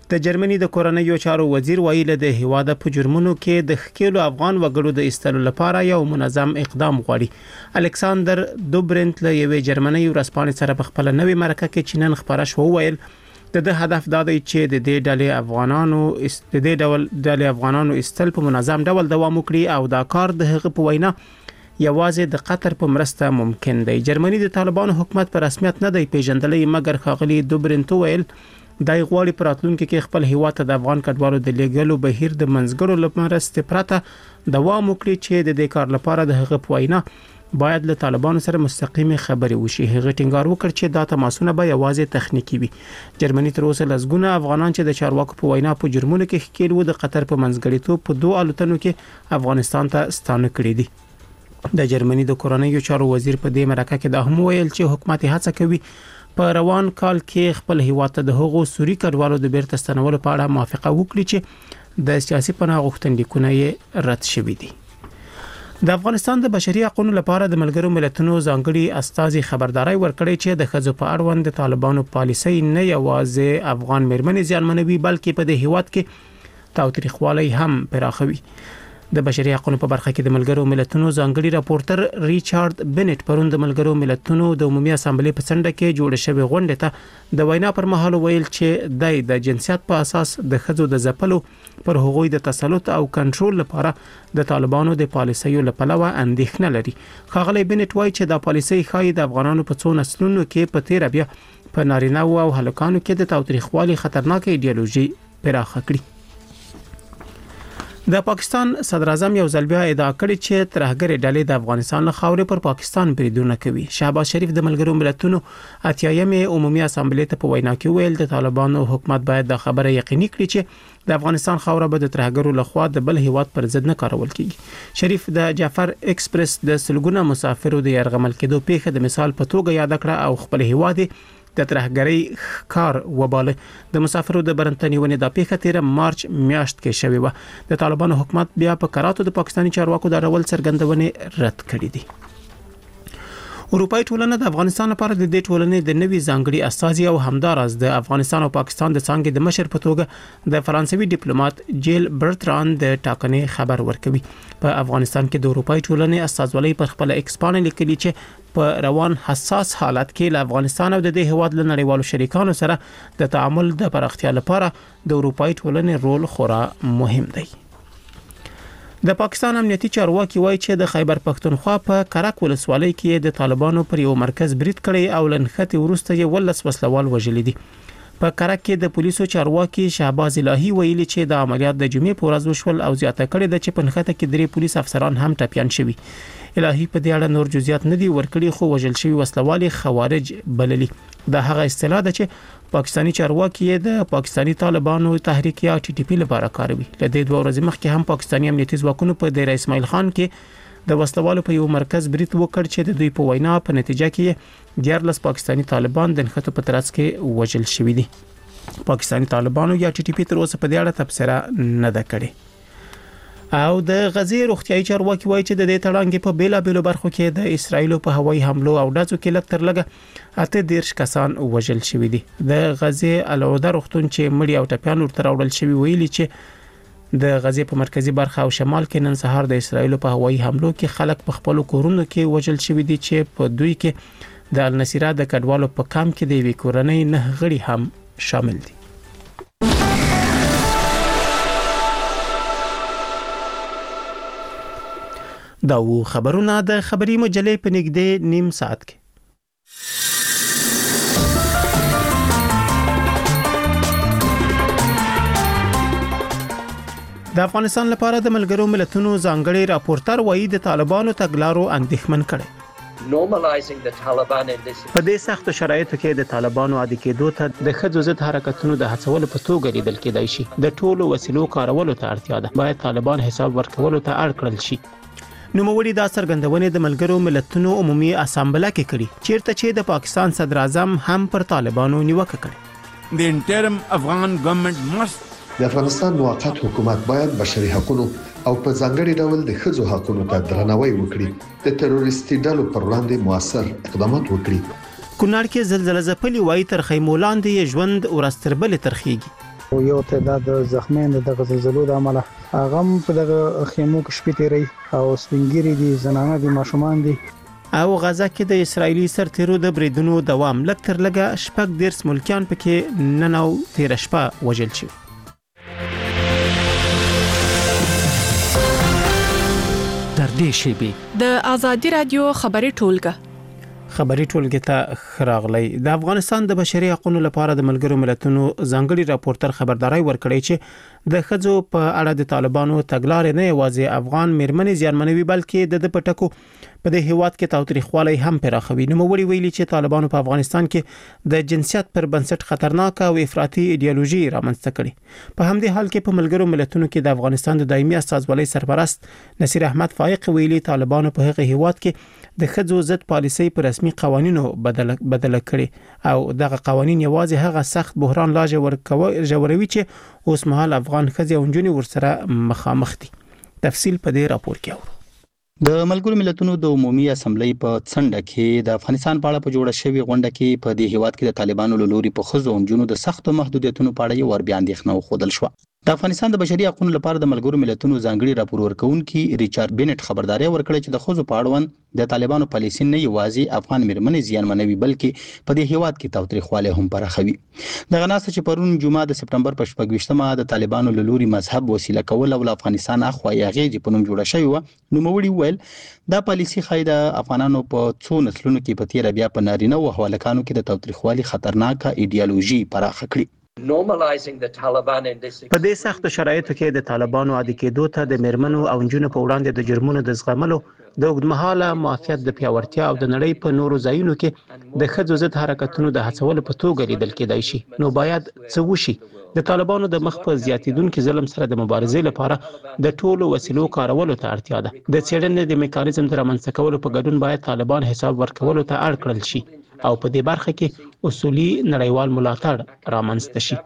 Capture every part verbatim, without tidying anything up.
د جرمني د کورنیو چارو وزیر ویل د هیواد په جرمونو کې د خکېلو افغان وګړو د ایستلو لپاره یو منظم اقدام غواړي. الکساندر دوبرنت له یوې جرمني ورځپاڼې سره په خپل نوې مرکه کې چینن خبره شو ویل د د هدف دا دی چې د دې ډلې افغانانو است د دې ډول ډلې افغانانو استل په منظم ډول دوام وکړي او دا کار د هغه په وینا یوازې د قطر په مرسته ممکن دی. جرمني د طالبانو حکومت په رسمیت نه دی پیژندلې مګر ښاغلي دوبرنت ویل دای غواړي په راتلونکي کې خپل هیواد ته د افغان کډوالو د لیږلو بهیر د منځګړو لپاره استپراته دوام وکړي چې د دې کار لپاره د هغه په وینا باید له طالبانو سره مستقیمه خبرې وشي. هغه ټینګار وکړ چې دا تماسونه به یوازې تخنیکی وي. جرمني تر اوسه لسګونه افغانان چې د چارواکو په وینا په جرمونو کې ښکېل وو د قطر په منځګړیتوب په دوه الوتنو کې افغانستان ته ستانه کړي دي. د جرمني د کورنیو چارو وزیر په دې مرکه کې دا هم ویل چې حکومت هڅه کوي په روان کال کې خپل هیواد ته د هغو سوري کډوالو د بیرته ستنولو په اړه موافقه وکړي چې د سیاسي پناه غوښتنلیکونه یې رد شوي دي. د افغانستان د بشري حقوقو لپاره د ملګرو ملتونو ځانګړي استازي خبرداري ورکړې چې د ښځو په اړوند د طالبانو پالیسي نه یوازې افغان مېرمنې ځانمنوي بلکې په دې هیواد کې تاوتریخوالی هم پراخوي. د بشري حقوقو په برخه کې د ملګرو ملتونو ځانګړي راپورټر ریچارډ بنټ پرون د ملګرو ملتونو د عمومي اسامبلې په څنډه کې جوړ شوی غونډه ته د وینا پر مهال ویل چې دای د جنسیت په اساس د ښځو د ځپلو پر هغوی د تسلط او کنټرول لپاره د طالبانو د پالیسیو لپاره اندېښنه لري. ښاغلی بنټ وایي چې دا پالیسي ښایي د افغانانو په څو نسلونو کې په تیر بیا په نارینه او هلکانو کې د تاوتریخوالي خطرناک ایډیالوژي پراخه کړي. د پاکستان صدر اعظم یو ځل بیا ادعا کړې چې ترهګرې ډلې د افغانستان له خاورې پر پاکستان بریدونه کوي. شهباز شریف د ملګرو ملتونو اتیایمې عمومي اسامبلې ته په وینا کې ویل د طالبانو حکومت باید د خبره یقیني کړي چې د افغانستان خاوره به د ترهګرو لخوا د بل هیواد پر ضد نه کارول کیږي. شریف د جعفر ایکسپریس د سلګونه مسافرو د يرغمل کېدو پیښه د مثال په توګه یاد کړه او خپل هیواد د ترهګرۍ کار وباله. د مسافرو د برنتنیونې د پیښه تیر مارچ میاشت کې شوې و. د طالبانو حکومت بیا په کراتو د پاکستاني چارواکو د ډول څرګندونې رد کړې دي. اروپای ټولنه د افغانستان لپاره د دې ټولنې د نوي ځانګړي استازي او همدارس د افغانستان او پاکستان د څنګه د مشر په توګه د فرانسوي ډیپلوماټ جیل برتران د ټاکنې خبر ورکوي. په افغانستان کې د اروپای ټولنې استازولۍ پر خپل ایکسپان لیکلي چې په روان حساس حالت کې له افغانستان او د دې هواد له نړیوالو شریکانو سره د تعامل د پراختیا لپاره د اروپای ټولنې رول خورا مهم دی. د پاکستان امنیتي چارواکي وایي چې د خیبر پښتونخوا په کرک ولسوالۍ کې د طالبانو پر یو مرکز برید کړی او لنخته ورسته یې ولس وسلوال وژلي دي. په کرک کې د پولیسو چارواکي شهباز الهی ویلي چې د عملیات د جمعې په ورځ وشول او زیاته کړي د چې په نخته کې درې پولیس افسران هم ټپيان شوي. الهی په دې اړه نور جزئیات نه دي ورکړي خو وژل شوی وسلوال خوارج بللي. دا هغه اصطلاح ده چې پاکستانی چارواکي د پاکستانی طالبانو تحریک یا ټي ټي پی لپاره کاروي. لدې دوه ورځې مخکې هم پاکستانی امنیتي ځواکونو په دیر اسماعیل خان کې د وسلوالو په یو مرکز برید وکړ چې د دوی په وینا په نتیجه کې دیارلس پاکستانی طالبان د نخته په ترڅ کې وژل شوي دي. پاکستانی طالبانو یا ټي ټي پی تر اوسه په دې اړه تبصره نه ده کړې. او د غزې روغتیايي چارواکي وایي چې د دې تړانګې په بیلا بیلو برخو کې د اسرایل په هوایي حملو او ډزو کې لږ تر لږه اته دیرش کسان وژل شوي دي. د غزې العوده روغتون چې مړي او ټپيان ورته راوړل شوي ویلي چې د غزې په مرکزی برخه او شمال کې نن سهار د اسرایل په هوایي حملو کې خلک په خپل کورونو کې وژل شوي دي چې په دوی کې د النصيره د کډوالو په کام کې د وی کورنۍ نه غړي هم شامل دي. دا و خبرونه د خبري مجلې په نږدې نیم ساعت کې. د افغانستان لپاره د ملګرو ملتونو ځانګړي راپورټر وایي د طالبانو تګلارو اندېښمن کړي. په دې سخت شرایطو کې د طالبانو عادي کېدو ته د ښځو ضد حرکتونو د هڅولو په توګه لیدل کېدای شي. د ټولو وسیلو کارولو ته اړتیا ده. باید طالبان حساب ورکولو ته اړ کړل شي. نوموړي دا څرګندونې د ملګرو ملتونو عمومي اسامبله کې کړي چیرته چې د پاکستان صدر اعظم هم پر طالبانو نیوکه کړې. The interim Afghan government must د افغانستان موقت حکومت باید بشري حقوقو او په ځانګړي ډول د ښځو حقوقو ته درناوی وکړي. د تروریستي ډلو پر وړاندې موثر اقدامات وکړي. کونړ کې زلزلہ ځپلي وایي تر خیمولاندې ژوند ورستربل ترخیږي. او یو تعداد زخمیان د زلزلو د عمله هغه په دغه خیمو کې شپې تیري او سپینګری دي زنانه دي ماشومان دي. او غزا کې د اسرایلی سرتیرو د بریدونو دوام لږ تر لږه شپږ دیرس ملکیان پکې نن او تیر شپه وژل شو. در دې شیبي د ازادي رادیو خبري ټولګه خبري ټولګه ته خراغلی. د افغانستان د بشري حقوقو لپاره د ملګرو ملتونو ځانګړي راپورټر خبرداري ورکړی چې د خځو په اړه د طالبانو تګلارې نه یوازې افغان میرمنې زیانمنوي بلکې د پټکو په دې هیواد کې تاوتریخوالی هم پراخوي. نو وړي ویلي چې طالبانو په افغانستان کې د جنسیت پر بنسټ خطرناک او افراطي ایډیالوژي رامنځته کړي. په همدې حال کې په ملګرو ملتونو کې د افغانستان د دایمي استازولۍ سرپرست نصیر احمد فائق ویلي طالبانو په هغه هیواد کې د خځو ضد پالیسي پر رسمي قوانینو بدل بدل کړي او دغه قوانین یوازې هغه سخت بحران لا جوړوي چې اوس مهال افغان خځې او نجونې ورسره مخامخ دي. تفصیل په دې راپور کې اورو. د ملګرو ملتونو د عمومي اسمبلی په څنډه کې د افغانستان په اړه په جوړه شوی غونډه کې په دې هیواد کې د طالبانو له لوري په خځو او نجونو د سختو محدودیتونو په اړه یو ور بیان اندېښنه وښودل شو. د افغانستان د بشري حقوقو لپاره د ملګرو ملتونو ځانګړي راپور ورکونکي ریچارډ بینټ خبرداري ورکړه چې د خځو په اړوند د طالبانو پالیسي نه یوازې افغان میرمنې زیانمنوي بلکې په دې هیواد کې تاوتریخوالی هم پراخوي. دغه ناسه چې پرون جمعه د سپټمبر په شپږ ویشتمه د طالبانو له لوري مذهب وسیله کول او افغانستان اخوا یاغې په نوم جوړه شوی و، نو موړي ویل دا پالیسي خای د افغانانو په څو نسلونو کې په تیر بیا په نارینه او حوالکانو کې د تاوتریخوالی خطرناک ایډیالوژي پراخه کړي. په دې سخت شرایطو کې د طالبانو عادي کېدو ته د میرمنو او نجونو په وړاندې د جرمونو د زغملو د اوږدمهاله معافیت د پیاوړتیا او د نړۍ په نورو ځایونو کې د ښځو ضد حرکتونو د هڅولو په توګه لیدل کېدای شي. نو باید څه وشي؟ د طالبانو د مخ په زیاتیدونکو ظلم سره د مبارزې لپاره د ټولو وسیلو کارولو ته اړتیا ده. د څېړنې د میکانیزم د رامنځته کولو په ګډون باید طالبان حساب ورکولو ته اړ کړل شي او په دې برخه کې اصولي نړیوال ملاتړ رامنځته شي.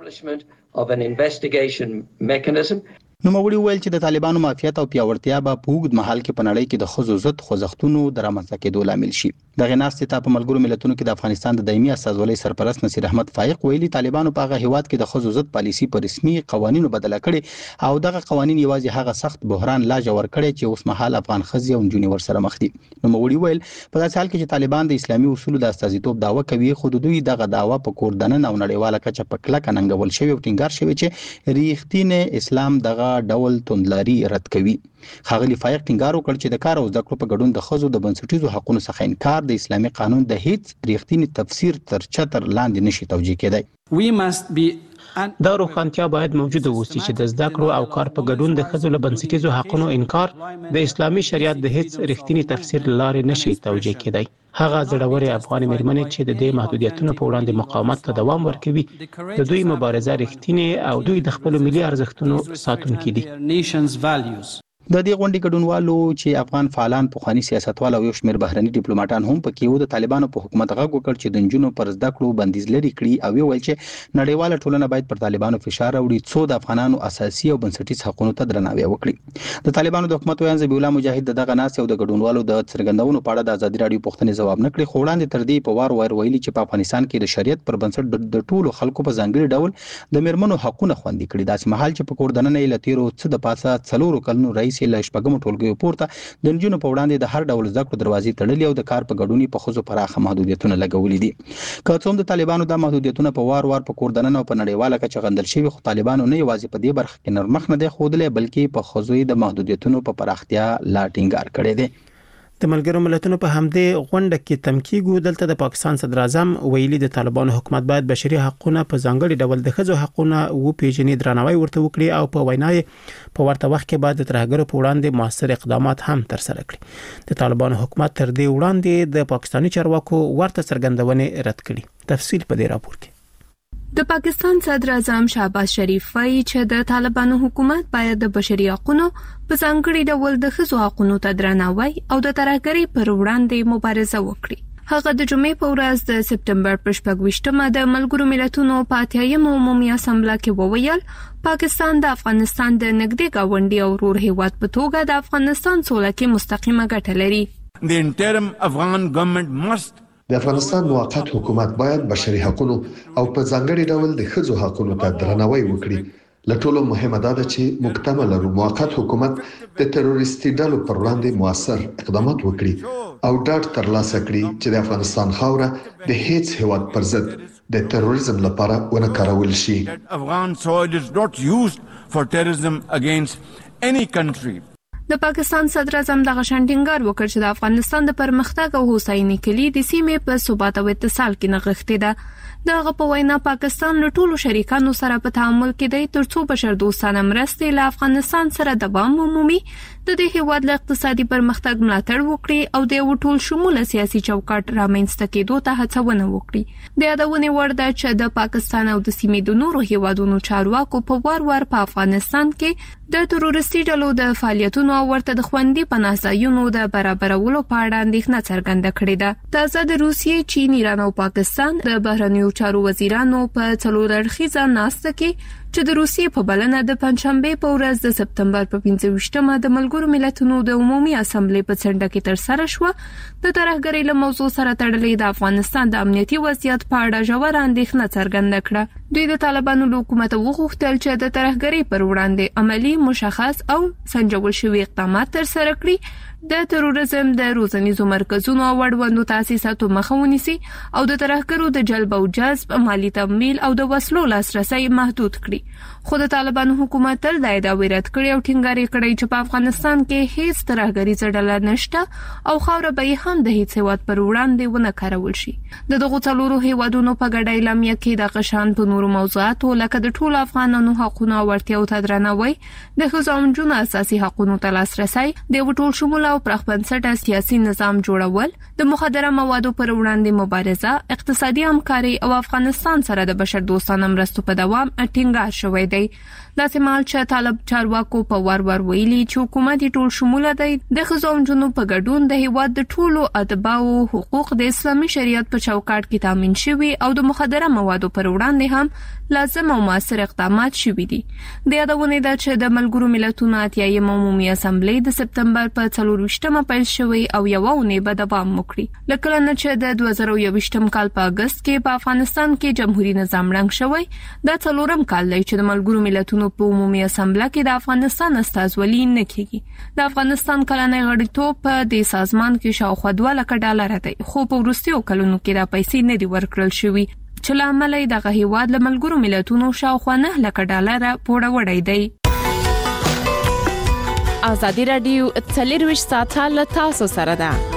نو موړي ویل چې د طالبانو معافیت او پیاوړتیا به په اوږد مهال کې په نړۍ کې د خځو ضد خوځښتونو د رامنځته کېدو لامل شي. دغه ناستې ته په ملګرو ملتونو کې د افغانستان د دایمي استازولۍ سرپرست نصیر احمد فائق ویلي طالبانو په هغه هیواد کې د خځو ضد پالیسي په رسمي قوانینو بدله کړي او دغه قوانین یوازې هغه سخت بحران لا جوړ کړي چې اوس مهال افغان خځې او نجونې ورسره مخ دي. نو موړي ویل په داسې حال کې چې طالبان د اسلامي اصولو د استازیتوب دعوه کوي، خو دوی دغه دعوه په کور دننه او نړیواله کچه په کلکه ننګول شوی او ټینګار شوی چې ریښتینی اسلام دغه ډول توندلاري رد کوي. ښاغلي فائق ټینګار وکړ چې د کار او زده کړو په ګډون د خځو د بنسټیزو حقوقو څخه انکار د اسلامي قانون د هیڅ ریښتینی تفسیر تر چتر لاندې نشي توجیه کېدای. دا روښانتیا باید موجوده اوسي چې د زده کړو او کار په ګډون د خځو له بنسټیزو حقوقو انکار د اسلامي شریعت د هیڅ ریښتینی تفسیر لارې نشي توجیه کېدای. هغه زړورې افغان میرمنې چې د دې محدودیتونو په وړاندې مقاومت ته دوام ورکوي، د دوی مبارزه ریښتینې او دوی د خپل ملي ارزښتونو ساتونکي دي. د دې غونډې ګډونوالو چې افغان فعالان پخوانی سیاستوال او یو شمېر بهرني ډیپلوماټان هم پکې وو، د طالبانو په حکومت غږ وکړ چې د نجونو پر زده کړو بندیز لري کړي او ویل چې نړیواله ټولنه باید پر طالبانو فشار راوړي څو د افغانانو اساسي او بنسټیز حقوقو ته درناوی وکړي. د طالبانو د حکومت ویان ذبیح الله مجاهد دغه ناس او د ګډونوالو د څرګندونو په اړه د ازادي رادیو پوښتنې ځواب نه کړي، خو وړاندې تر دې په وار وار ویلي چې په افغانستان کې د شریعت پر بنسټ د ټولو خلکو په ځانګړي ډول د میرمنو حقوقونه خوندي کړي. داسې مهال چې په کور دننه یې لتیرو څه د پاسه څلورو کلونو رئیس له شپږم ټولګیو پورته د نجونو په وړاندې د هر ډول زده کړو دروازې تړلې او د کار په ګډون په خځو پراخه محدودیتونه لګولې دي. که څوم د طالبانو د محدودیتونه په وار وار په کور دننه او په نړیواله کچه غندل شوی، خو طالبانو نه یوازې په دې برخه کې نرمخ نه دی ښودلی بلکې په خځو د محدودیتونو په پراختیا لا ټینګار کړی دی. د ملګرو ملتونو په همدې غونډه کې تمکیګو دلته د پاکستان صدر اعظم ویلي د طالبانو حکومت باید بشري حقوقونه په ځانګړي ډول د ښځو حقوقونه وپیژني، درناوی ورته وکړي او په وینای په ورته وخت کې باید د ترهګرو په وړاندې موثر اقدامات هم ترسره کړي. د طالبانو حکومت تر دې وړاندې د پاکستاني چارواکو ورته څرګندونې رد کړي. تفصیل په دې راپور کې. د پاکستان صدر اعظم شهباز شریف وايي چې د طالبانو حکومت باید د بشري حقوقو په ځانګړي ډول د ښځو حقوقو ته درناوی او د ترهګرۍ پر وړاندې مبارزه وکړي. هغه د جمعې په ورځ د سپټمبر په شپږ ویشتمه د ملګرو ملتونو په اتیایم عمومي اسمبلی کې وویل پاکستان د افغانستان د نږدې ګاونډي او ورور هیواد په توګه د افغانستان سوله کې مستقیمه ګټه لري. The interim Afghan government must د افغانستان موقت حکومت باید بشري حقوقو او په ځانګړي ډول د ښځو حقوقو ته درناوی وکړي. لټولو مهمه ده چې مکتمل موقت حکومت د تروریستي ډلو پر وړاندې موثر اقدامات وکړي او ډاډ ترلاسه کړي چې د افغانستان خاوره د هیڅ هیواد پر ضد د تروریزم لپاره ونه کارول شي. Afghan soil is not used for terrorism against any country. د پاکستان صدر اعظم د غشنټینګار وکړ چې د افغانستان د پرمختګ او هوساینې کلي د سیمې په ثبات او اتصال کې نغښتې ده. دغه په وینا پاکستان له ټولو شریکانو سره په تعامل کې دی ترڅو بشر دوستانه مرستې له افغانستان سره دوام ومومي، د دې هیواد له اقتصادي پرمختګ ملاتړ وکړي او د ټول شموله سیاسي چوکاټ رامنځته کېدو ته هڅونه وکړي. د یادونې وړ ده چې د پاکستان او د سیمې د نورو هیوادونو چارواکو په وار وار په افغانستان کې د تروریستي ډلو د فعالیتونو او ورته د خوندي پناه ځایونو د برابرولو په اړه اندېښنه څرګنده کړې ده. تازه د روسیې، چین، ایران او پاکستان د بهرنیو چارو وزیرانو په څلور اړخیزه ناسته کې چې د روسیې په بلنه د پنځشنبه په ورځ د سپتمبر په پنځه ویشتمه د ملګرو ملتونو د عمومي اسامبلې په څنډه کې تر سره شو، د ترهګرۍ له موضوع سره تړلې د افغانستان د امنیتي وضعیت په اړه ژوره اندېښنه څرګنده کړه. دوی د طالبانو له حکومت وغوښتل چې د ترهګرۍ پر وړاندې عملی، مشخص او سنجول شوي اقدامات تر سره کړي، د تروریزم د روزنیزو مرکزونو او وړوندو تاسیساتو مخه ونیسي او د ترهګرو د جلب او جذب، مالی تمویل او د وسلو لاسرسي محدود کړي. خو د طالبانو حکومت تل د ادعا رد کړي او ټینګار کړي چې په افغانستان کې هیڅ ترهګریزه ډله نشته او خاوره به هم د هیڅ هیواد پر وړاندې ونه کارول شي. د دغو څلورو هیوادونو په ګډه اعلامیه کې د غشان په نورو موضوعاتو لکه د ټولو افغانانو حقوقو او اړتیاو ته درناوی، د ښځو او نجونو اساسي حقوقو ته لاسرسي، د ټول شموله او پراخ بنسټه سیاسي نظام جوړول، د مخدره موادو پر وړاندې مبارزه، اقتصادي همکاري او افغانستان سره د بشر دوستانه مرستو په دوام ټینګار شوی دی. داسې مال چې طالب چارواکو په وار وار ویلي چې حکومت ټول شموله دی، د ښځو او نجونو په ګډون د هیواد د ټولو اتباعو حقوق د اسلامي شریعت په چوکاټ کې تامین شوي او د مخدره موادو پر وړاندې هم لازم او موثر اقدامات شوي دي. د یادونې ده چې د ملګرو ملتونو اتیایم عمومي اسامبلې د سپتمبر په څلور ویشتمه پیل شوی او یوه اونۍ به دوام وکړي. له کله نه چې د دوه زره یوویشتم کال په اګست کې په افغانستان کې جمهوریت نظام ړنګ شوی، دا څلورم کال دی چې د ملګرو ملتونو په عمومي اسامبله کې د افغانستان استازولي نه کیږي. د افغانستان کلنۍ غړیتوب په دې سازمان کې شاوخوا دوه لکه ډالر دی، خو په وروستیو کلونو کې دا پیسې نه دي ورکړل شوي چې له امله یې دغه هیواد له ملګرو ملتونو شاوخوا نه لکه ډالره پوروړی دی. ازادي راډیو څلرویشت ساعته له تاسو سره ده.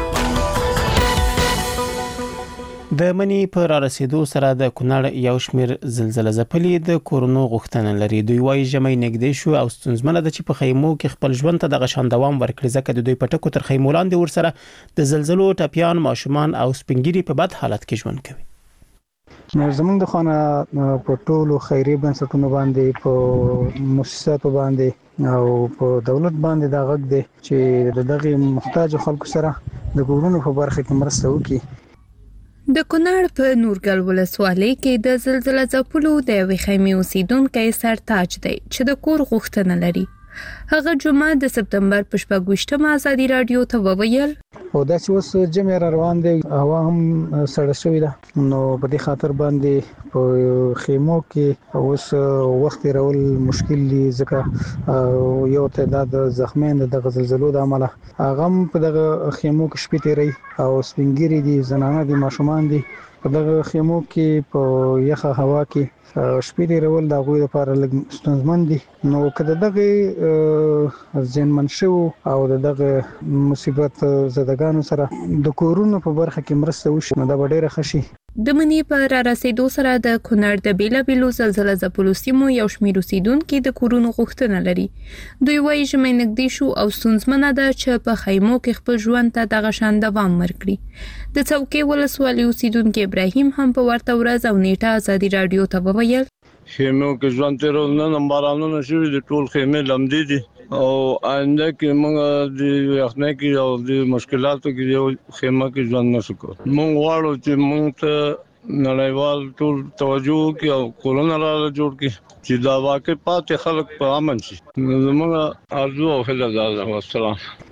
د منی پر رسیدو سره د کونړ یو شمیر زلزلې ځپلې د کورونو غوښتنه لري. دوی وايي ژمي نږدې شو او ستونزمنه ده چې په خیمو کې خپل ژوند ته د غشان دوام ورکړي، ځکه د دوی پټکو تر خیمو لاندې ورسره د زلزلو ټپيان، ماشومان او سپینګيري په بد حالت کې ژوند کوي. نو زمونږ د خانه په ټولو خیري بنسټونو باندې، په مؤسساتو باندې او په دولت باندې دا غږ دی چې دغه محتاج خلکو سره د کورونو په برخه کې مرسته وکړي. د کونړ په نورګل ولسوالۍ کې د زلزلې ځپلو د یوې خیمې اوسیدونکو سرتاج دی چې د کور غوښتنه لري. هغه جمعه د سپتمبر په شپږ ویشتمه ازادي راډیو ته وویل او دا چې اوس جمع را روان دی، هوا هم سړه شوې ده، نو په دې خاطر باندې په خیمو کې اوس وخت راول مشکل دي، ځکه یو تعداد زخمیان د زلزلو د عمله هغه په دغه خیمو کې شپې تیري او سپینګيري دي، زنانه دي، ماشومان دي په دغه خیمو کې په یخه هوا کې شپې دی رول دا غوي لپاره لږ ستونزمن دي. نو کله دغه ځینمن شو او دغه مصیبت زدګانو سره د کورونو په برخه کې مرسته وشي، نو دا ډیره خشي. د منی په را رسیدو سره د کونړ د بیلابیلو زلزلې ځپلو سیمو یو شمېر اوسیدونکو د کورونو غوښتنه لري. دوی وايي ژمي نږدې شو او ستونزمنه ده چې په خیمو کې خپل ژوند ته د غشان دوام ورکړي. د څوکۍ ولسوالۍ اوسیدونکو ابراهیم هم په ورته ورځ او نیټه ازادي راډیو ته وویل خیمو کې ژوند تیرول نه بارانونه شوي دي، ټول خیمې لمدې دي او آینده کې موږ د یخنۍ کې او د مشکلاتو کې یو خیمه کې ژوند نشو کوو. موږ غواړو چې موږ ته نړیوال ټول توجه کوي او کولونه را جوړ کړي چې دا واقع پاتې خلک په امن شي. زموږ ارزو او هیله ده. والسلام.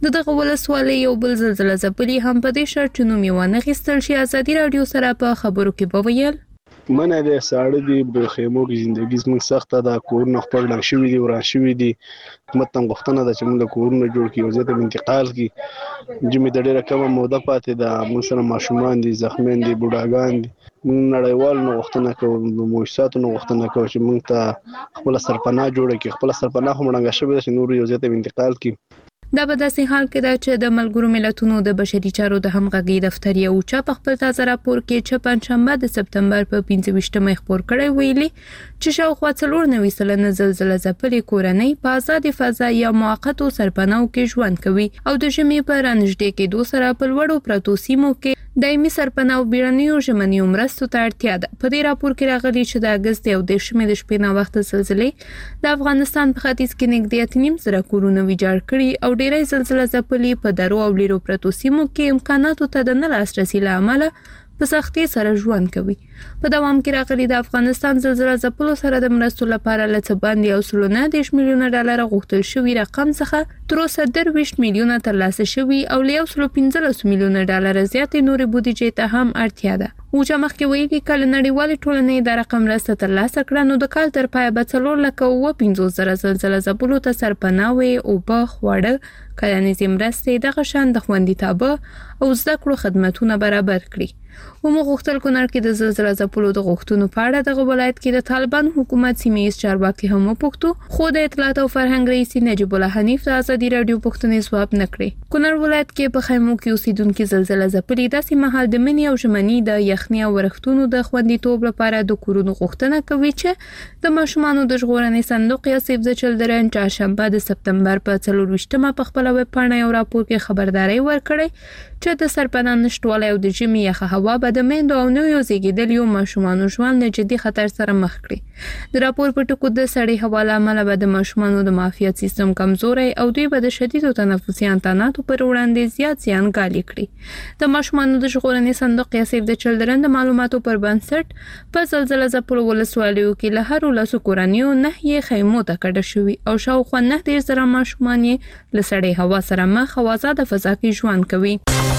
د دغه ولسوالۍ یو بل زلزلہ ځپلي هم په دې شرط چې نوم یې ونه غوښتل شي ازادي رادیو سره په خبرو کې وویل منه د ساړه دی په خیمو کې ژوندۍ زموږ سخته ده کورونه خپل ډنګ شوي دي وران شوي دي حکومت هم غوښتنه ده چې موږ کورونه جوړ کړي او زه ته انتقال کړي جمع د ډېره کمه موده پاتې ده موږ سره ماشومان دي زخمیان دي بوډاګان دي موږ نړیوال نو غوښتنه کوو د مؤسساتو نو غوښتنه کوو چې موږ ته خپل سرپناه جوړ کړي خپل سرپناه هم ډنګ شوي ده چې نور یو ځای ته انتقال کړي دا په داسې حال کې ده چې د ملګرو ملتونو د بشري چارو د همغږي دفتر یو چا په خپل تازه راپور کې چې پنځشنبه د سپتمبر په پنځه ویشتمه خبر کړی ویلي چې شاوخوا څلور نوي سلنه زلزلہ ځپلې کورنۍ په آزاد فضا یا موقتو سرپناو کې ژوند کوي او د ژمي په رانږدې کېدو سره په لوړو پرتو سیمو کې دایمي سرپناو بیړنیو ژمنیو مرستو ته اړتیا ده په دې راپور کې راغلي چې د اگست یو د شمې د شپې نه وخت زلزلې د افغانستان په ختیځ کې نږدې اته نیم زره کورونه ویجاړ کړي او ډېری زلزلہ ځپلي په درو او لیرو پرتو سیمو کې امکاناتو ته د نه لاسرسي له امله په سختۍ سره ژوند کوي په دوام کې راغلي د افغانستان زلزلہ ځپلو سره د مرستو لپاره لڅ باندې او سلونه دیش میلیونه ډالر غوښتل شوی رقم څخه تر اوسه درویش میلیونه ترلاسه شوی او له سل پنځلس میلیونه ډالر زیاتې نورې بودیجې ته هم اړتیا ده اوجه مخکې ویلي کله نړیوال ټولنې د رقم مرسته ترلاسه کړه نو د کال تر پایه به څلور لکه اوه پنځوس زره زلزلہ ځپلو ته سرپناه او اوبه خواړه کرنیزې مرستې دغه شان د خوندیتابه او زده کړو خدماتونه برابر کړي ومو غوښتل کونړ کې د زلزلہ ځپلو د غوښتنو په اړه د ولایت کې د طالبان حکومت سیمه‌ییز چارواکي هم وپوښتو خو د اطلاعات او فرهنګ رئیس نجیب الله حنیف د ازادي رادیو پوښتنې ځواب نه کړی کونړ ولایت کې په خیمو کې اوسیدونکو زلزلہ ځپلي داسې مهال د منی او ژمنۍ د یخنۍ او ورښتونو د خوندیتوب لپاره د کورونو غوښتنه کوي چې د ماشومانو د ژغورنې صندوق یا سیف د چلډرن چهارشنبه د سپتمبر په څلور ویشتمه په خپل ویب پاڼه یو راپور کې خبرداري ورکړې چې د سرپناه نشټوالی او د ژمي یخه هوا به د میندو او نویو زیږیدلیو ماشومانو ژوند له جدي خطر سره مخ کړي د راپور په ټکو د سړې هوا له امله به د ماشومانو د معافیت سیستم کمزوری او دوی به د شدیدو تنفسي انتاناتو پر وړاندې زیات زیان ګالي کړي د ماشومانو د ژغورنې صندوق یا سیف د چلډرن د معلوماتو پر بنسټ په زلزلہ ځپلو ولسوالیو کې له هرو لسو کورنیو نه یې خیمو ته کډه شوي او شاوخوا نه دېرش زره ماشومان یې له سړې هوا سره مخ او آزاده فضا کې ژوند کوي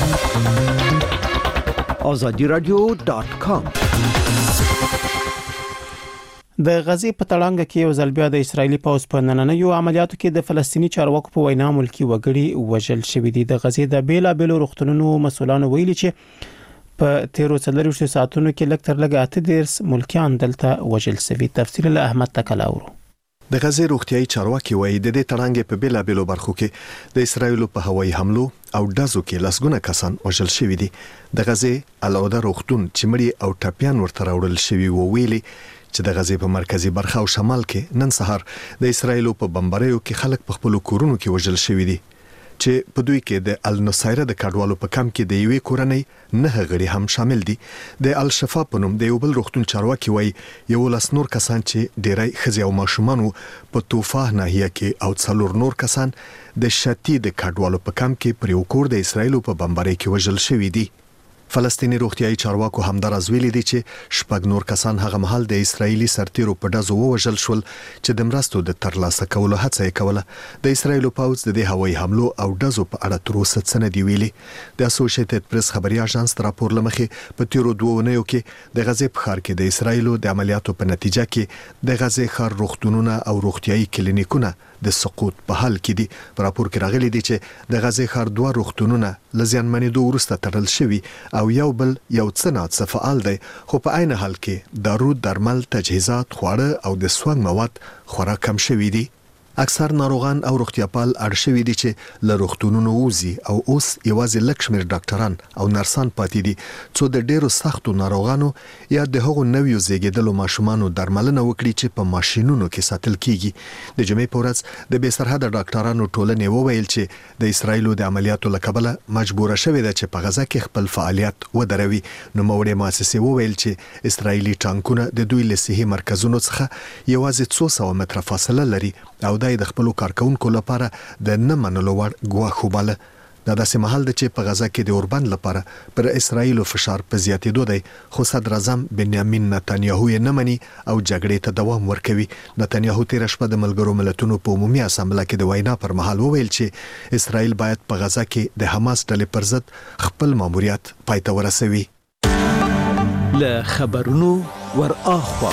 آزادی رادیو ډاٹ کام د غزې په تړانګه کې یو ځل بیا د اسرایلی پوځ په نننیو عملیاتو کې د فلسطینی چارواکو په وینا ملکی وګړي وژل شوی دي د غزې د بیلا بیلو روغتونونو مسولانو ویلي چې په تیرو څلورویشتو ساعتونو کې لږ تر لږه اته دیرش ملکیان دلته وژل شوي تفصیل له احمد تکلاورو د غزې روغتيایي چارواکي وایي د دې تړانګې په بیلا بیلو برخو کې د اسرایل په هوایي حملو او دازو کې لسګونه کسان وژل شوي دي د غزې العوده روغتون چې مړي او ټپيان ورته راوړل شوي وو ویلي چې د غزې په مرکزی برخه او شمال کې نن سهار د اسرایل په بمباریو کې خلک په خپل کورونو کې وژل شوي دي چې په دوی کې د النصيره د کډوالو په کم کې د یوې کورنۍ نه غړي هم شامل دي د الشفا په نوم د یو بل روغتون چارواکي وایي یو لاس نور کسان چې ډیری خزي او ماشومان په توفه ناحیه کې او څلور نور کسان د شتی د کډوالو په کم کې پر یو کور د اسرایل په بمباری کې وژل شوي دي فلسطینی روغتيایي چارواکو همدارز ویلي دي چې شپږ نور کسان هغه مهال د اسرایلی سرتیرو په دازو وژل شول چې د مرستو د ترلاسه کولو هڅه یې کوله د اسرایل پوځ د دې هوایي حملو او دازو په اړه تر اوسه څه نه دی ویلي د اسوسییټډ پریس خبري اژانس راپور لمخې په تیرو دوه ونیو کې د غزې په ښار کې د اسرایل د عملیاتو په نتیجه کې د غزې ښار روغتونونه او روغتيایي کلینیکونه د سقوط په حال کې دي په راپور کې راغلي دي چې د غزې ښار دوه روغتونونه لزیانمنېدو وروسته تړل شوي او یو بل یو څه نه فعال دی خو په عین حال کې دارو درمل تجهیزات خواړه او د سونګ مواد خورا کم شوي دي اکثر ناروغان او روغتیاپال اړ شوي دي چې له روغتونونو وځي او اوس یوازې لږ شمېر ډاکټران او نرسان پاتې دي څو د ډیرو سختو ناروغانو یا د هغو نویو زیږیدلو ماشومانو درملنه وکړي چې په ماشینونو کې ساتل کیږي د جمعې په ورځ د بې سرحده ډاکټرانو ټولنې وویل چې د اسرایل د عملیاتو له کبله مجبوره شوې ده چې په غزه کې خپل فعالیت ودروي نو موړې مؤسسې وویل چې اسرایلی ټانکونه د دوی له صحي مرکزونو څخه یوازې څو سوه متره فاصله لري او د خپل کارکونکو لپاره د نه منلو وړ ګواښ وباله دا داسې مهال د چې په غزا کې د اوربند لپاره پر اسرایل فشار په زیاتېدو دی، خو صدر اعظم بنیامین نتانیاهو یې نه مني او جګړې ته دوام ورکوي. نتانیاهو تیر شپه د ملګرو ملتونو په عمومي اسامبله کې د وینا پر مهال وویل چې اسرایل باید په غزا کې د حماس ډلې پر ضد خپل ماموریت پای ته ورسوي. له خبرونو ور اخوا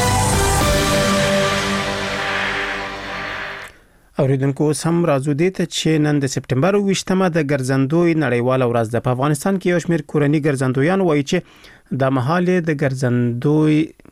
اوریدونکو سم راځو دې ته چې نن د سپټمبر ویشتمه د ګرځندوی نړیواله ورځ ده. په افغانستان کې یو شمېر کورني ګرځندویان وایي چې د مهاله د ګرځندوی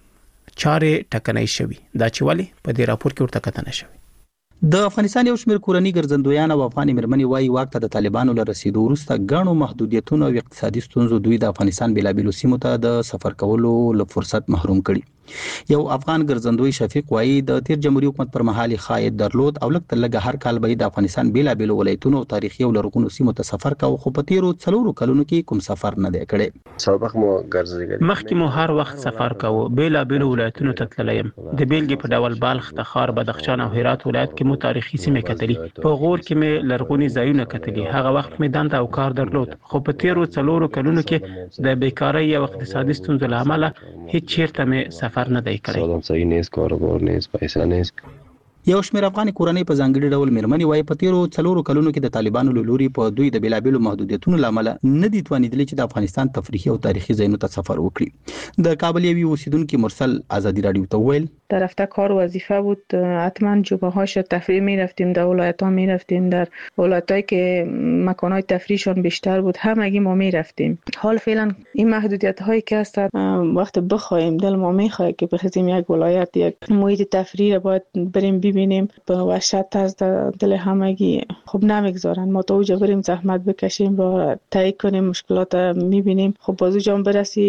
چارې ټکنۍ شوي. دا چې ولې په دې راپور کې ورته کتنه شوی. د افغانستان یو شمېر کورني ګرځندویان او افغان مرمنې وایي واک ته د طالبانو له رسیدو وروسته غاڼو محدودیتونو او اقتصادي ستونزو دوی د افغانستان بېلابېلو سیمو ته د سفر کولو له فرصت محروم کړي. یو افغان ګرځندوی شفیق وایي د تیر جمهوریت حکومت پر مهال خایت درلود او لکه لګه هر کال به د افغانستان بېلابېلو ولایتونو او تاریخي او لرغونو سیمو ته سفر کاوه، خو په تیرو څلورو کلونو کې کوم سفر نه دی کړی. سابق مو ګرځېږي مخکې مو هر وخت سفر کاوه، بېلابېلو ولایتونو ته تللم. د بیلګې په ډول بالخ، تخار، بدخشان او هرات ولایت کې مو تاریخي سیمې کتلې. په غور کې مې لرغوني ځایونه کتلې. هغه وخت مې دنده او کار درلود، خو په تیرو څلورو کلونو کې د بیکارۍ او اقتصادي ستونزو له امله هیڅ چیرته مې سفر نه دی کړی. صحیح نیست، کاروبار نیست، پیسې نیست. یو شمېر افغان کورنۍ په ځانګړي ډول مرمنې وایي په تیرو څلورو کلونو کې د طالبانو له لوري په دوی د بېلابېلو محدودیتونو له امله نه دي توانېدلي چې د افغانستان تفریحي او تاریخي ځایونو ته سفر وکړي. د کابل یوې اوسیدونکي مرسل آزادی رادیو ته وویل در رفته کار وظیفه بود، حتما جمعه‌هاش تفریح می‌رفتیم، در ولایت‌ها می‌رفتیم، در ولایت‌هایی که مکان‌های تفریحشون بیشتر بود همگی ما می‌رفتیم. حال فعلا این محدودیت‌هایی که هست وقت بخوایم دل ما می‌خواد که بخوایم یک ولایت یک محیط تفریح باید بریم ببینیم، به وحشت از دل همگی خب نمیگذارن ما تا اونجا بریم زحمت بکشیم و تایید کنیم مشکلات می‌بینیم. خب باز اونجا برسی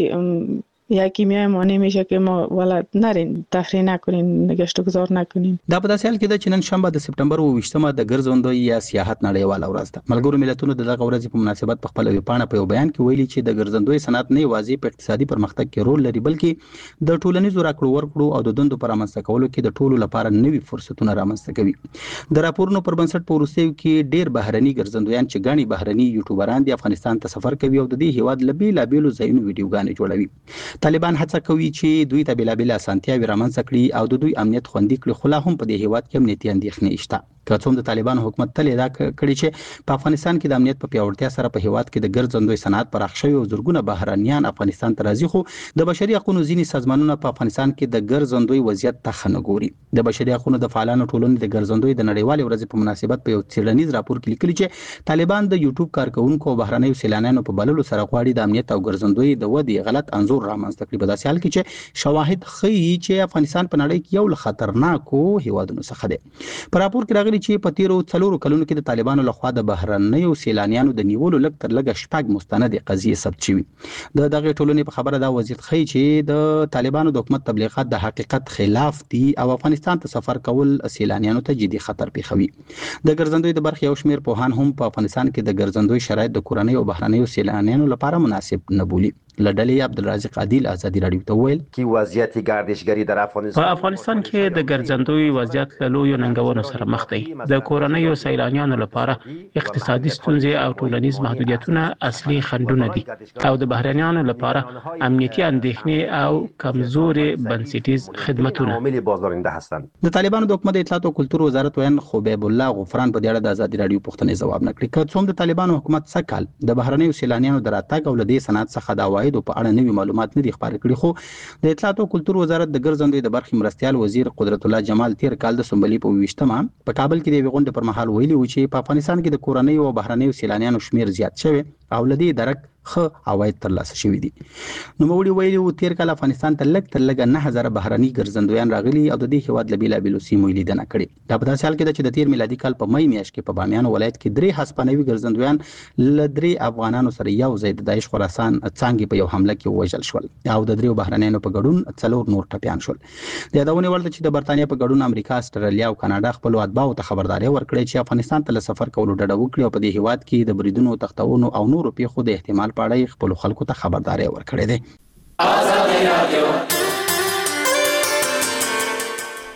یکی میای مانع میشه که ما ولادت نرین تفریح نکنین، نگشت و گذار نکنین. دا په داسې حال کې ده چې نن شنبه د سپټمبر اوویشتمه د ګرځندوی یا سیاحت نړیواله ورځ ده. ملګرو ملتونو د دغه ورځې په مناسبت په خپل ویبپاڼه په یو بیان کې ویلي چې د ګرځندوی صنعت نه یوازې په اقتصادي پرمختګ کې رول لري بلکې د ټولنیزو راکړو ورکړو او د دندو پر رامنځته کولو کې د ټولو لپاره نوي فرصتونه رامنځته کوي. د راپورونو پر بنسټ په وروستیو کې ډېر بهرني ګرځندویان چې ګڼي بهرني یوټیوبران د افغانستان ته سفر کوي او د دې هیواد له بېلابېلو ځایونو ویډیوګانې جوړوي. طالبان هڅه کوي چې دوی ته بېلابېلې اسانتیاوې رامنځته کړي او د دوی امنیت خوندي کړي، خو لا هم په دې هیواد کې امنیتي اندېښنې شته. که څوم د طالبانو حکومت تل ادعا کړې چې په افغانستان کې د امنیت په پیاوړتیا سره په هیواد کې د ګرځندوی صنعت پراخ شوی او زرګونه بهرنیان افغانستان ته راځي، خو د بشري حقوقو ځینې سازمانونه په افغانستان کې د ګرځندوی وضعیت ته ښه نه ګوري. د بشري حقوقو د فعالانو ټولنې د ګرځندوی د نړیوالې ورځې په مناسبت په یو څېړنیز راپور کې لیکلي چې طالبان د یوټیوب کارکونکو او بهرنیو سیلانیانو په بللو سره غواړي د امنیت او ګرځندوی د ودې غلط انځور رامنځته کړي. په داسې حال کې چې شواهد ښیي چې افغانستان په نړۍ کې یو له خطرناکو هیوادونو څخه دی. په راپور کې راغلي چې په تیرو څلورو کلونو کې د طالبانو لخوا د بهرنیو سیلانیانو د نیولو لږ تر لږه شپږ مستند قضیې ثبت شوي. د دغه ټولنې په خبره دا وضعیت ښیي چې د طالبانو د حکومت تبلیغات د حقیقت خلاف دي او افغانستان ته سفر کول سیلانیانو ته جدي خطر پیښوي. د ګرځندوی د برخې یو شمېر پوهان هم په افغانستان کې د ګرځندوی شرایط د کورنۍ او بهرنیو سیلانیانو لپاره مناسب نه بولي. لډلې عبدالرازق عادل آزادی رادیو ته ویل کی وضعیت گردشگری در افغانستان په افغانستان کې د ګرځندوی وضعیت له لویو ننګونو سره مخ دی. د کورنۍ او سیلانیانو لپاره اقتصادي ستونزې او ټولنیز محدودیتونه اصلي خنډونه دي او د بهرنیانو لپاره امنیتي اندېښنې او کمزوري بنسټیز خدمتونه عامل بازارنده هستند. د طالبانو د حکومت اطلاعات او کلتور وزارت وین خبیب الله غفران په دې اړه د آزادی رادیو پوښتنې ځواب نکړي. که څوم د طالبانو حکومت سکهال د بهرنیو سیلانیانو د راتګ او لدې صنعت څخه د عوایدو په اړه نوي معلومات نه دي خپاره کړي، خو د اطلاعات او کلتور وزارت د ګرځندوی د برخې مرستیال وزیر قدرت الله جمال تیر کال د سنبلې په ویشتمه په کابل کې د یوې غونډې پر مهال ویلي و چې په افغانستان کې د کورنۍ او بهرنیو سیلانیانو شمیر زیات شوی او لدې درک خه عواید ترلاسه شوي دي. نو موږ ویلي و تیر کال افغانستان ته لږ تر لږه نه هزاره بهرني ګرځندویان راغلي او د دې هیواد له بېلابېلو سیمو لیدنه کړې. دا په داسې حال کې ده چې د تیر میلادي کال په مۍ میاشت کې په بامیان ولایت کې درې هسپانوي ګرځندویان له درې افغانانو سره یو ځای د داعش خراسان څانګې په یو حمله کې ووژل شول او د دریو بهرنیانو په ګډون څلور نور ټپیان شول. د یادونې وړ ده چې د برتانیا په ګډون امریکا، استرالیا او کاناډا خپلو اتباعو ته خبرداری ورکړې چې افغانستان ته له سفر کولو ډډه وکړي او په دې هیواد کې د بریدونو، تختونو او نورو پیښو د احتمال په اړه خپلو خلکو ته خبرداری ورکړې ده.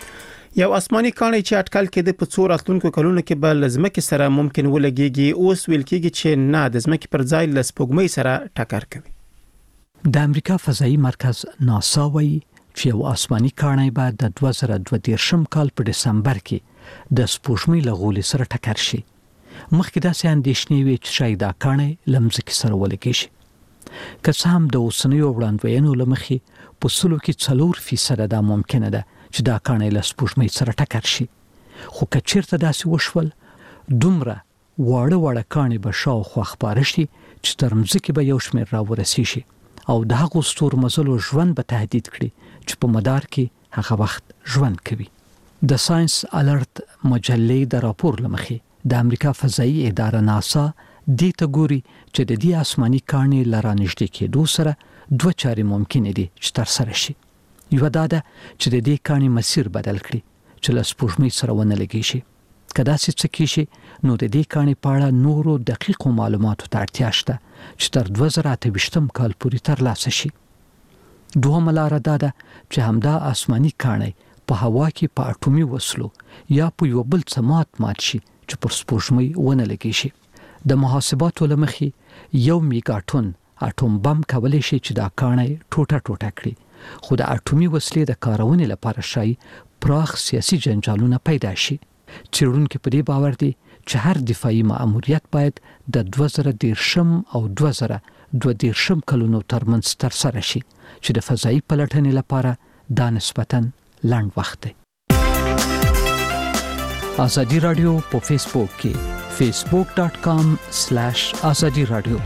یو آسماني کاڼی چې اټکل کېده په څو راتلونکو کلونو کې به لزمکه سره ممکن ولګيږي اوس ویل کېږي چې نه د زمکه پر ځای لسپوږمۍ سره ټکر کوي. د امریکا فضائي مرکز ناسا وایي چې یو آسماني کاڼی به د دوه زره دوه دېرشم کال په دسمبر کې د سپوږمۍ له غولي سره ټکر شي. مخکې داسې اندېښنې وي چې شاید دا کاڼی لمزکه سره ولګي شي. که څه هم د اوسنیو وړاندوینو له مخې په سلو کې څلور فیصده دا ممکنه ده چې دا کاڼی له سپوږمۍ سره ټکر شي. خو که چیرته داسې وشول دومره واړه واړه کاڼي به شاوخوا خپاره شي چې تر مځکې به یو شمېر راورسي شي او د هغو ستورمزلو ژوند به تهدید کړي چې په مدار کې هغه وخت ژوند کوي. د ساينس الرټ مجلې د راپور له مخې د امریکا فضائي اداره ناسا دې ته ګوري چې د دې آسماني کاڼي له رانږدې کېدو سره دوه چارې ممکن دي چې ترسره شي. یو دا ده چې د دې کاڼي مسیر بدل کړي چې له سپوږمۍ سره ونه لګي شي. که داسې څه کېږي نو د دې کاڼي په اړه نورو دقیقو معلوماتو ته اړتیا شته چې تر دوه زره اته ویشتم کال پورې ترلاسه شي. دوهمه لاره دا ده چې همدا آسماني کاڼي په هوا کې په اټومي وسلو یا په یو بل څه مات مات شي چې پر سپوږمۍ ونه لګي شي. د محاسباتو له مخې یو میګاټون اټوم بم کولی شي چې دا کاڼي ټوټه ټوټه کړي. خو د اټومي وسلې د کارونې لپاره شای پراخ سیاسي جنجالونه پیدا شي. څېړونکي په دې باور دي چې هر دفاعي مأموریت باید د دوه زره دېرشم او دوه زره دوه دېرشم کلونو ترمنځ ترسره شي چې د فضایي پلټنې لپاره دا نسبتاً لنډ وخت دی. ازادي رادیو په فیسبوک کې facebook dot com slash azadi radio.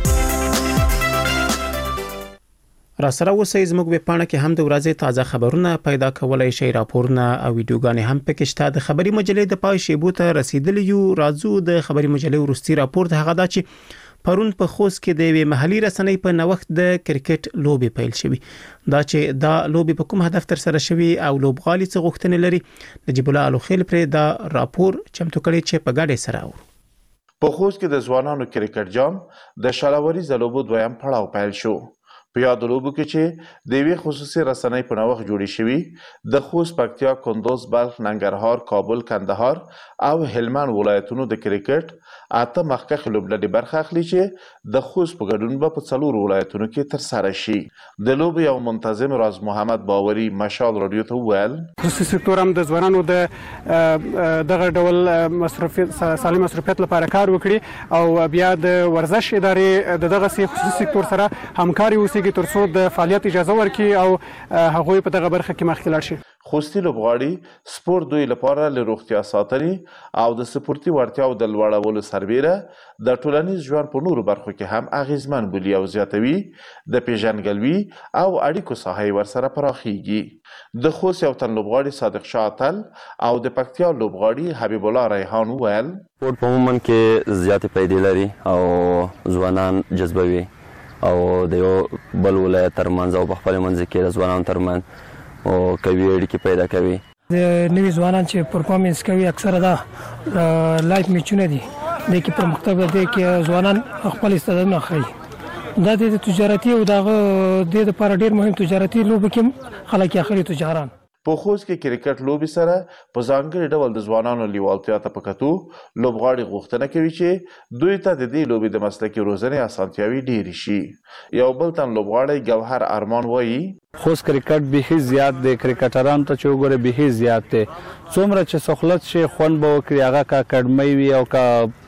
را سره اوسئ زموږ په پاڼه کې هم د ورځې تازه خبرونه پیدا کولای شئ، راپورونه او ویډیوګانې هم پکې شته. د خبري مجلې د پای شیبو ته رسیدلی یو. راځو د خبري مجلې ورستي راپور ته هغه دا چې پرون په خوست کې د یوې محلي رسنۍ په نوښت د کرکټ لوبي پیل شوی. دا چې دا لوبي په کوم هدف تر سره شوی او لوبغالي څه غوښتنې لري نجیب الله الوخیل پر دا راپور چمتو کړی چې په ګډه سره و. په خوست کې د ځوانانو کرکټ جام د شالاوري زلوبو دویم پړاو پیل شو. په یاد لوبو کې چې د یوې خصوصي رسنۍ په نوښت جوړې شوي د خوست، پکتیا، کندوز، بلخ، ننګرهار، کابل، کندهار او هلمند ولایتونو د کرکټ اته مخکښ لوبډلې برخه اخلي چې د خوست په ګډون به په څلور ولایتونو کې ترسره شي. د لوبې یو منتظم راز محمد باوري مشال رادیو ته وویل خصوصي سکتور هم د ځوانانو د دغه ډول مصرفیت سالم مصرفیت لپاره کار وکړي او بیا د ورزش ادارې د دغه خصوصي سکتور سره همکاري وکړي ترڅو د فعالیت اجازه ورکړي او هغوی په دغه برخه کې مخکې لاړ شي. خوستي لوبغاړي سپورت دوی لپاره له روغتیا ساتنې او د سپورتي وړتیاو د لوړولو سربیره د ټولنیز ژوند په نورو برخو کې هم اغیزمن بولي او زیاتوي. د پیژنګلوي او اړیکو ساحه ورسره پراخیږي. د خوست یو تن لوبغاړي صادق شاه اتل او د پکتیا لوبغاړي حبیب الله ریحان وویل سپورت په عموما کې زیاتې پیدې لري او ځوانان جذبوي او د یو بل ولایت ترمنځ او په خپل منځ کې د ځوانانو ترمنځ او کوي اړیکې پیدا کوي. د نوي ځوانان چې پرفارمنس کوي اکثره دا لایف میچونه دي د کې پرمختګ دی کې ځوانان خپل استعدادونه ښيي. دا د تجارتي او دغه د لپاره ډیر مهم تجارتي لوبه کې خلک اخري تجاران په خوست کې کرکټ لوبي سره په ځانګړي ډول د ځوانانو لیوالتیا ته پکاتو لوبغاړي غوښتنه کوي چې دوی ته د دې لوبي د مسلکي روزنې اسانتیاوي ډېری شي. یو بل تن لوبغاړی ګوهر ارمان وایي خوست کرکټ به زیات دی، کرکټران ته چې وګوره به زیات دی. څومره چې سہولت شي خون به وکړي هغه کا اکیډمي وي او کا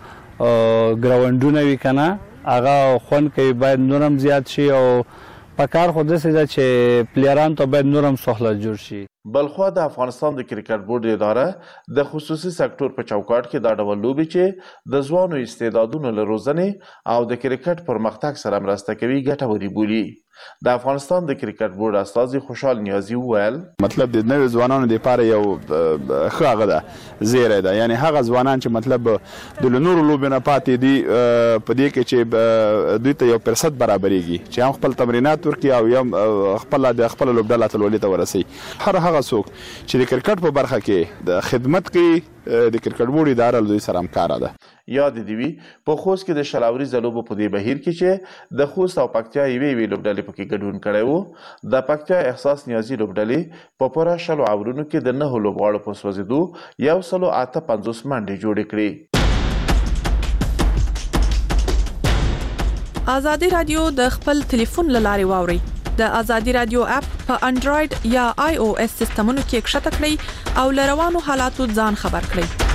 ګراوندونه وي کنه هغه خون کوي باید نورم زیات شي او پکار خو داسې ده چې پلیران ته باید نورم سہولت جوړ شي. بلخوا د افغانستان د کرکټ بورډ اداره د خصوصي سکتور په چوکاټ کې دا ډول لوبي چې د ځوانو استعدادونو له روزنې او د کرکټ پرمختګ سره مرسته کوي ګټوري بولي. د افغانستان د کرکټ بورډ استازي خوشحال نیازي وویل مطلب د نوې ځوانانو لپاره یو ښه هغه ده زیری ده، یعنی هغه ځوانان چې مطلب د نورو لوبو نه پاتې دي په دې کې چې دوی ته یو فرصت برابرېږي چې هم خپل تمرینات ورکړي او هم خپل د خپل لوبډله اتلولۍ ته ورسي. هر هغه څوک چې د کرکټ په برخه کې د خدمت کوي د کرکټ بورډ اداره له دوی سره همکاره ده. یاد دی وی په خوست کې د شلاوري زلوبو په دې بهیر کې چې د خوست او پکتیا یوې وی لوبډلې پکې ګډون کړی وو. د پکتیا احساس نیازي لوبډلې په پوره شلو اورونو کې د نه لوبغاړو په سوځېدو یو سلو اته پنځوس منډې جوړې کړې. ازادي رادیو د خپل ټلیفون له لارې واوري. د ازادي رادیو اپ په انډراید یا آی او اس سیستمونو کې ښکته کړئ او لروانو حالاتو ځان خبر کړئ.